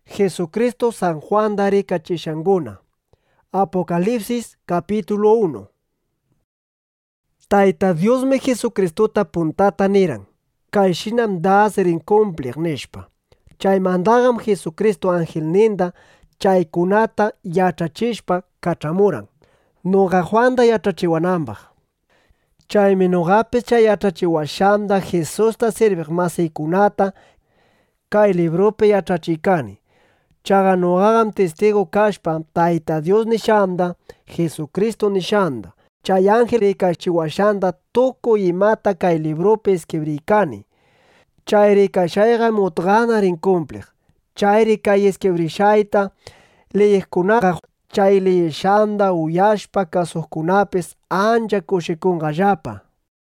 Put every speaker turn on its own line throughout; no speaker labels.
Jesucristo San Juan da rikachishanguna. Apocalipsis capítulo 1. Tayta Diosmi Jesucristota puntata niran, kayshinam das rincumplir nishpa. Chaymandagam Jesucristo angelninda chaykunata yachachishpa kachamuran, noga Juanda yachachiwanambaj. Chaymi nogapis chay yachachiwashanda Jesusta sirviq masiykunata kay libropi yachachikani. Chaga nogagam testigo kashpa Tayta Dios nishanda, Jesucristo nishanda, chay ángel rikachiwashanda tukuy imata kay libropi escribrikani. Chay rikashayqa mutqana rincumplir. Chay rikay escribrishayta leyejkunaqa chay leyeshanda uyashpa kasuqkunapis ancha kushikunqallapa.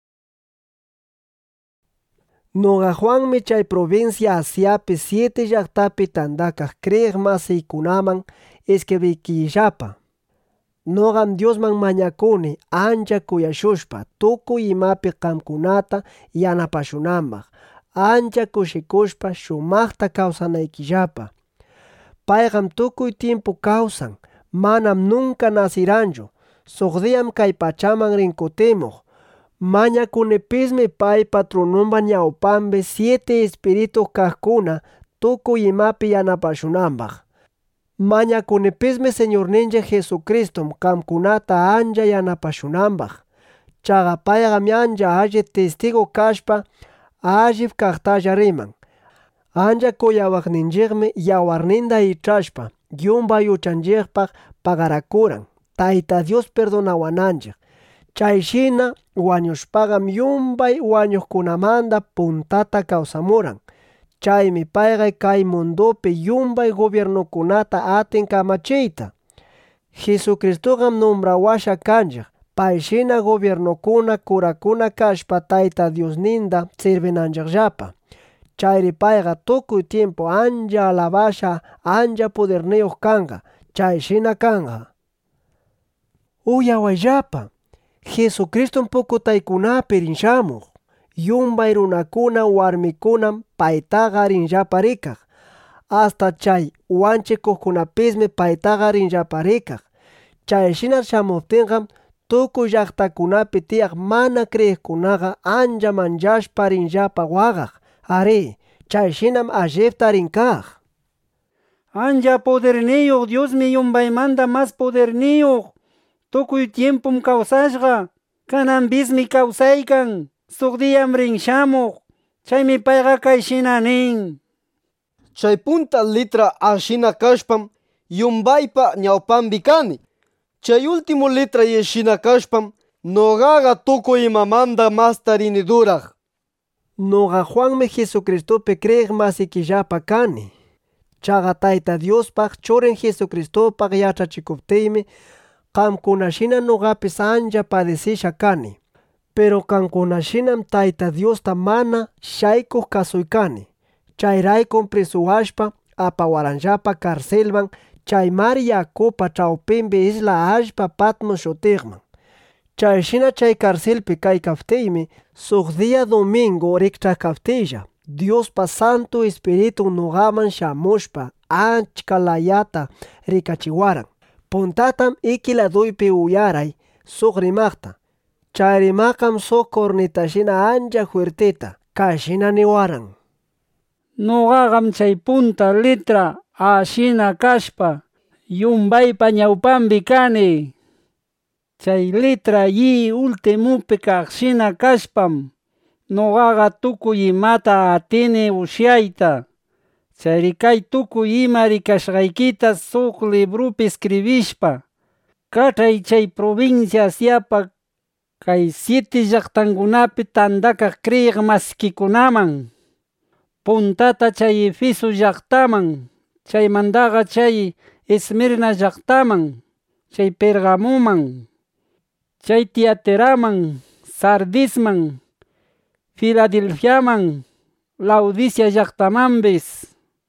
Noga Juanmi chay provincia Asiapi 7 llaqtapi tandakaq kriyiq masiykunaman escribikillapa. Nogam Diosman mañakuni ancha kuyashushpa tukuy imapi qamkunata yanapashunambaq, ancha kushikushpa shumaqta kawsanaykillapa. Payqam tukuy tiempo kawsan, manam nunca nasiranchu, suqdiyam kay pachaman rinkutimuq. Mañakunipismi pay patronumpa ñawpambi 7 espíritu kaqkuna tukuy imapi yanapashunambaq. Mañakunipismi Señorninchik Jesucristom qamkunata ancha yanapashunambaq. Chaqa payqam ancha alli testigo kashpa allip kaqtalla riman. Ancha kuyawaqninchikmi yawarninda ichashpa yumbay uchanchikpaq pagarakuran, Tayta Dios perdonawananchik. Chayshina wañushpaqam yumbay wañuqkunamanta puntata kawsamuran. Chaymi payqa kay mundupi yumbay gobiernukunata atin kamachiyta. Jesucristoqam nombrawasha kanchik, payshina gobiernukuna kurakuna kashpa Tayta Diosninda sirvinanchikllapa. Chayri payqa tukuy tiempo ancha alabasha, ancha poderniyuq kanqa, chayshina kanqa. Uyawayllapa, Jesucriston pukutaykunapi rin shamuq. Yumbay runakuna warmikunam paytaqa rinllapa rikaq. Hasta chay wanchikuqkunapismi paytaqa rinllapa rikaq. Chayshina shamuptinqam tukuy llaqtakunapi tiyaq mana kriyiqkunaqa ancha manchashpa rinllapa waqaq. Ari, chayshinam allipta rinkaq.
Ancha poderniyuq Diosmi yumbaymanta mas poderniyuq. Tukuy tiempom kawsashqa, kananpismi kawsaykan, suqdiyam rin shamuq. Chaymi payqa kayshina nin.
Chay punta letra ashina kashpam yumbaypa ñawpambi kani. Chay último letra yeshina kashpam nogaqa tukuy imamanta masta rini duraq.
Noga Juanmi Jesucristopi kriyiq masikillapa kani. Chaqa Tayta Diospaq churin Jesucristopaq yachachikuptiymi qamkunashina nogapis ancha padesisha kani. Pero qamkunashinam Tayta Diosta mana shaykuq kasuykani. Chayraykum prisuwashpa apawaranllapa karcelman chaymari yakupa chawpinpi isla allpa Patmos shutiqman. Chayshina chay karcelpi kaykaptiymi suq dia domingo rikch'akaptiylla Diospa Santo Espíritu nogaman shamushpa achka layata rikachiwaran. Puntatam iki laduypi uyaray suq rimaqta. Chay rimaqam suq cornetashina ancha fuerteta, kayshina niwaran.
Nogaqam chay punta letra ashina kashpa yumbaypa ñawpambi kani. Chay letra y ultimupi kaqshina kashpam nogaqa tukuy imata atini ushayta. Chayri kay tukuy ima rikashqaykita suq librupi escribishpa kach'ay chay provincia Asiapa kay 7 llaqtankunapi tandakaq kriyiq masikikunaman. Puntata chay Efeso llaqtaman, chaymantaqa chay Esmirna llaqtaman, chay Pergamuman, chay Tiatiraman, Sardisman, Filadelfiaman, Laodicea llaqtamanpis.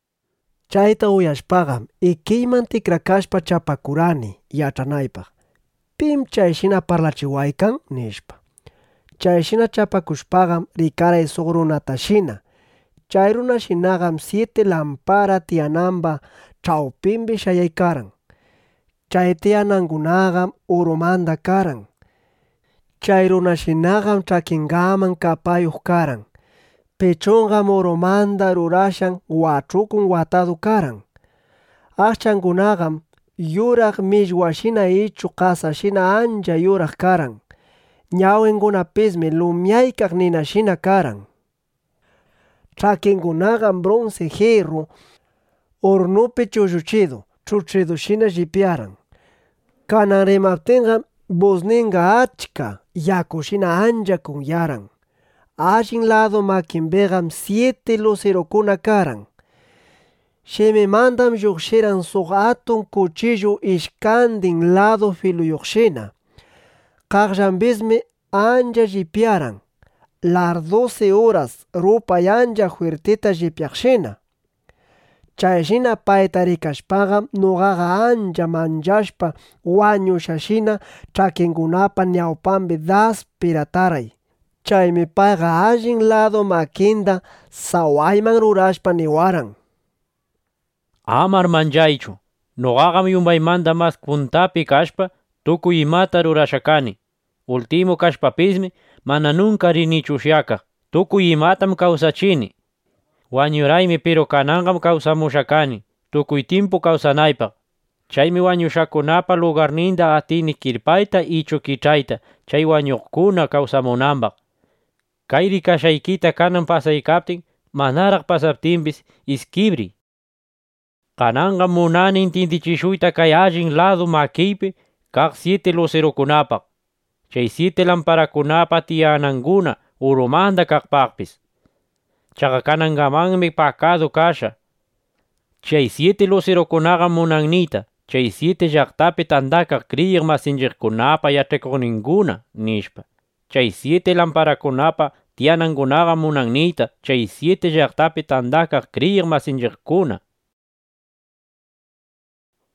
Chayta uyashpaqam ikiyman tikrakashpa chapakurani yach'anaypaq. Pim chayshina parlachiwaykan nishpa. Chayshina chapakushpaqam rikaray suq runatashina. Chay runashinaqam 7 lampara tiyananpa chawpinpi shayaykaran. Chay tiyanankunaqam oromanta karan. Chay runashinaqam ch'akingaman kapayuq karan. Pechonqam oromanta rurashan wach'ukun watadu karan. Aqchankunaqam yuraq millwashina ichu qasashina ancha yuraq karan. Ñawinkunapismi lumyaykaq ninashina karan. Ch'akinkunaqam bronce hierro hornopi chulluchidu, chuchidushina llipyaran. Kanan rimaptinqam buzninqa achka yakushina ancha kunyaran. Allin lado makinpiqam 7 lucerokuna karan. Shimimantam lluqshiran suq atun cuchillo ishkantin lado filuyuqshina. Qaqllanpismi ancha llipyaran. Las 12 horas rupay ancha fuertita llipyaqshina. Chayshina payta rikashpaqam nuqaqa ancha manchashpa wañushashina ch'akinkunapa ñawpanpi daspirataray. Chaymi payqa allin lado makinta sawayman rurashpa niwaran:
Amar manchaychu. Nuqaqam yumbaymanta mas puntapi kashpa tukuy imata rurasha kani. Ultimo kashpapismi mana nunca rinichu ushyakaq. Tukuy imatam kawsachini. Wañuraymi pero kananqam kawsamusha kani. Tukuy timpu kawsanaypaq. Chaymi wañushakunapa lugarninta atini kirpayta ichu kichayta chay wañuqkuna kawsamunanpaq. Kay rikashaykita kanan pasaykaptin manaraq pasaptinpis iskibri. Kananqam munani intindichishuyta kay allin lado makiypi kaq 7 lucerokunapaq. Chay 7 lamparakunapa tiyanankuna oromanta kaqpaqpis. Chaqa kanankamanmi pakadu kasha. Chay 7 lucerokunaqa munannita chay 7 llaqtapi tandakaq kriyiq masinchikkunapa yachaykuqninkuna nishpa. Chay 7 lamparakunapa tiyanankunaqa munannita chay 7 llaqtapi tandakaq kriyiq masinchikkuna.